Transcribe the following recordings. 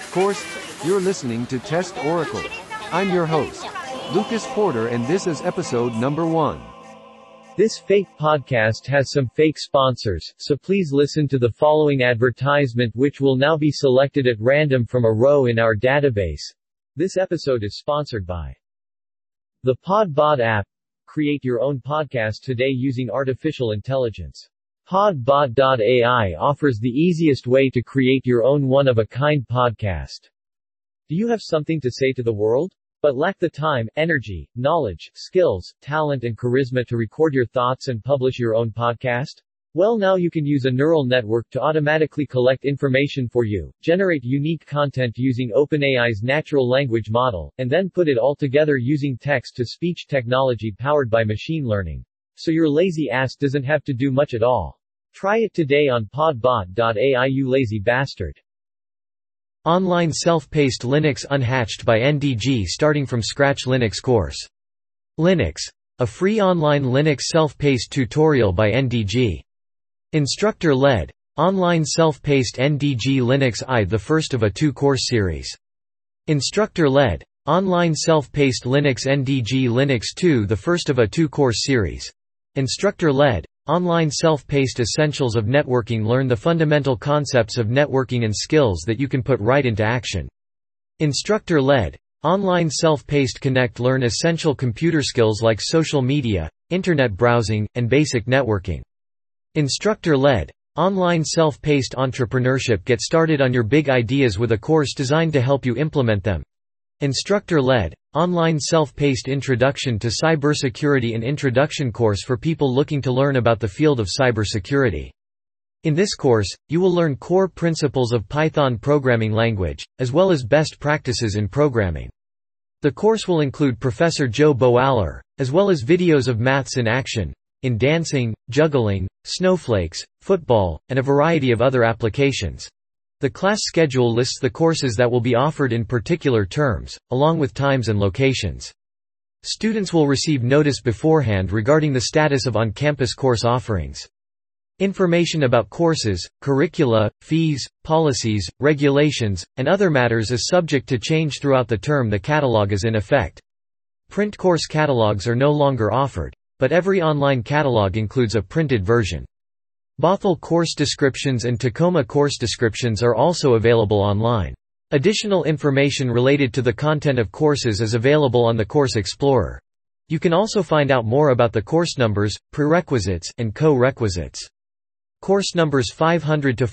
course, you're listening to Test Oracle. I'm your host, Lucas Porter, and this is episode number 1. This fake podcast has some fake sponsors, so please listen to the following advertisement, which will now be selected at random from a row in our database. This episode is sponsored by the Podbot app. Create your own podcast today using artificial intelligence. Podbot.ai offers the easiest way to create your own one-of-a-kind podcast. Do you have something to say to the world, but lack the time, energy, knowledge, skills, talent and charisma to record your thoughts and publish your own podcast? Well, now you can use a neural network to automatically collect information for you, generate unique content using OpenAI's natural language model, and then put it all together using text-to-speech technology powered by machine learning. So your lazy ass doesn't have to do much at all. Try it today on podbot.ai, you lazy bastard. Online self-paced Linux Unhatched by NDG starting from scratch Linux course. Linux. A free online Linux self-paced tutorial by NDG. Instructor-led. Online self-paced NDG Linux I, the first of a 2-course series. Instructor-led. Online self-paced Linux NDG Linux 2, the first of a 2-course series. Instructor-led. Online self-paced Essentials of Networking. Learn the fundamental concepts of networking and skills that you can put right into action. Instructor-led. Online self-paced Connect. Learn essential computer skills like social media, internet browsing, and basic networking. Instructor-led. Online self-paced Entrepreneurship. Get started on your big ideas with a course designed to help you implement them. Instructor-led. Online self-paced Introduction to Cybersecurity, an introduction course for people looking to learn about the field of cybersecurity. In this course, you will learn core principles of Python programming language, as well as best practices in programming. The course will include Professor Joe Boaler, as well as videos of maths in action, in dancing, juggling, snowflakes, football, and a variety of other applications. The class schedule lists the courses that will be offered in particular terms, along with times and locations. Students will receive notice beforehand regarding the status of on-campus course offerings. Information about courses, curricula, fees, policies, regulations, and other matters is subject to change throughout the term. The catalog is in effect. Print course catalogs are no longer offered, but every online catalog includes a printed version. Bothell course descriptions and Tacoma course descriptions are also available online. Additional information related to the content of courses is available on the Course Explorer. You can also find out more about the course numbers, prerequisites, and co-requisites. Course numbers 500 to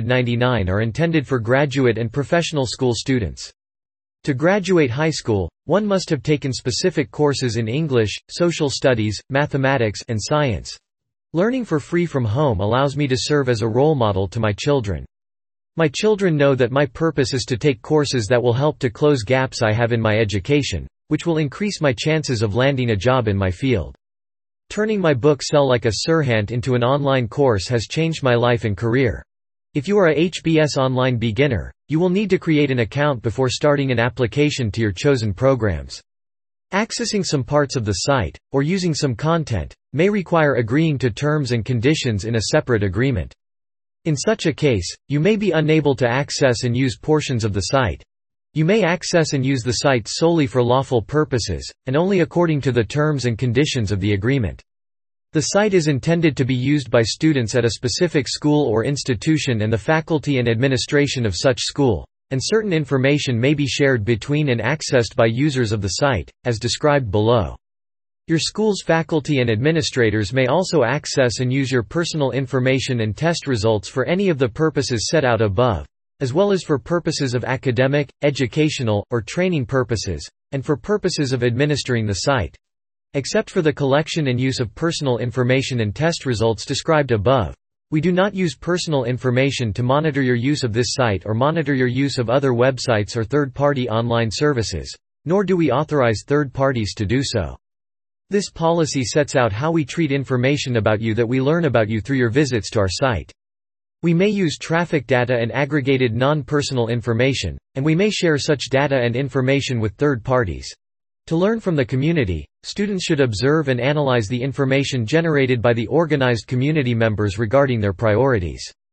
599 are intended for graduate and professional school students. To graduate high school, one must have taken specific courses in English, social studies, mathematics, and science. Learning for free from home allows me to serve as a role model to my children. My children know that my purpose is to take courses that will help to close gaps I have in my education, which will increase my chances of landing a job in my field. Turning my book Sell Like a Sirhant into an online course has changed my life and career. If you are a HBS Online beginner, you will need to create an account before starting an application to your chosen programs. Accessing some parts of the site, or using some content, may require agreeing to terms and conditions in a separate agreement. In such a case, you may be unable to access and use portions of the site. You may access and use the site solely for lawful purposes, and only according to the terms and conditions of the agreement. The site is intended to be used by students at a specific school or institution and the faculty and administration of such school, and certain information may be shared between and accessed by users of the site, as described below. Your school's faculty and administrators may also access and use your personal information and test results for any of the purposes set out above, as well as for purposes of academic, educational, or training purposes, and for purposes of administering the site. Except for the collection and use of personal information and test results described above, we do not use personal information to monitor your use of this site or monitor your use of other websites or third-party online services, nor do we authorize third parties to do so. This policy sets out how we treat information about you that we learn about you through your visits to our site. We may use traffic data and aggregated non-personal information, and we may share such data and information with third parties. To learn from the community, students should observe and analyze the information generated by the organized community members regarding their priorities.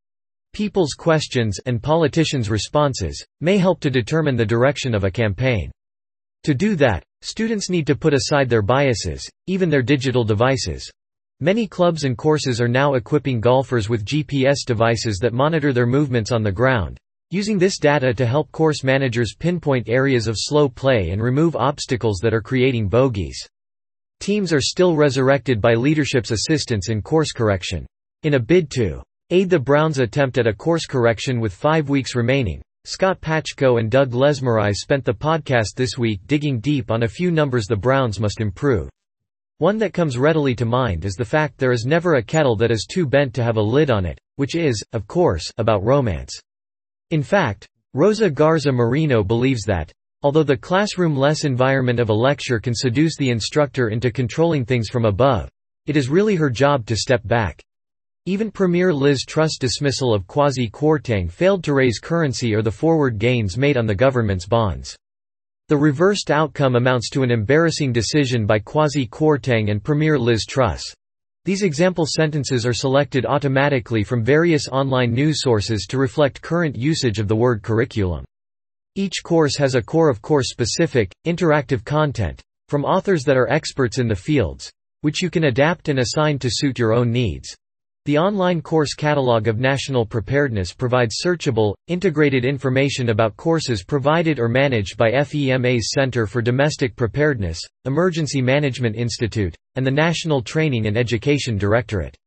people's questions, and politicians' responses, may help to determine the direction of a campaign. To do that, students need to put aside their biases, even their digital devices. Many clubs and courses are now equipping golfers with GPS devices that monitor their movements on the ground, using this data to help course managers pinpoint areas of slow play and remove obstacles that are creating bogeys. Teams are still resurrected by leadership's assistance in course correction. In a bid to aid the Browns' attempt at a course correction with 5 weeks remaining, Scott Patchko and Doug Lesmerize spent the podcast this week digging deep on a few numbers the Browns must improve. One that comes readily to mind is the fact there is never a kettle that is too bent to have a lid on it, which is, of course, about romance. In fact, Rosa Garza Marino believes that, although the classroom-less environment of a lecture can seduce the instructor into controlling things from above, it is really her job to step back. Even Premier Liz Truss' dismissal of Kwasi Kwarteng failed to raise currency or the forward gains made on the government's bonds. The reversed outcome amounts to an embarrassing decision by Kwasi Kwarteng and Premier Liz Truss. These example sentences are selected automatically from various online news sources to reflect current usage of the word curriculum. Each course has a core of course-specific, interactive content, from authors that are experts in the fields, which you can adapt and assign to suit your own needs. The online course catalog of National Preparedness provides searchable, integrated information about courses provided or managed by FEMA's Center for Domestic Preparedness, Emergency Management Institute, and the National Training and Education Directorate.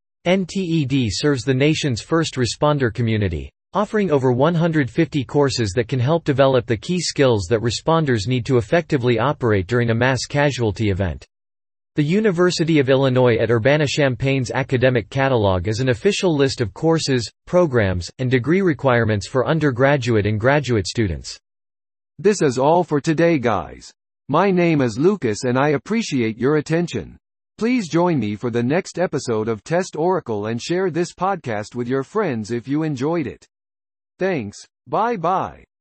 NTED serves the nation's first responder community, offering over 150 courses that can help develop the key skills that responders need to effectively operate during a mass casualty event. The University of Illinois at Urbana-Champaign's academic catalog is an official list of courses, programs, and degree requirements for undergraduate and graduate students. This is all for today, guys. My name is Lucas and I appreciate your attention. Please join me for the next episode of Test Oracle and share this podcast with your friends if you enjoyed it. Thanks, bye-bye.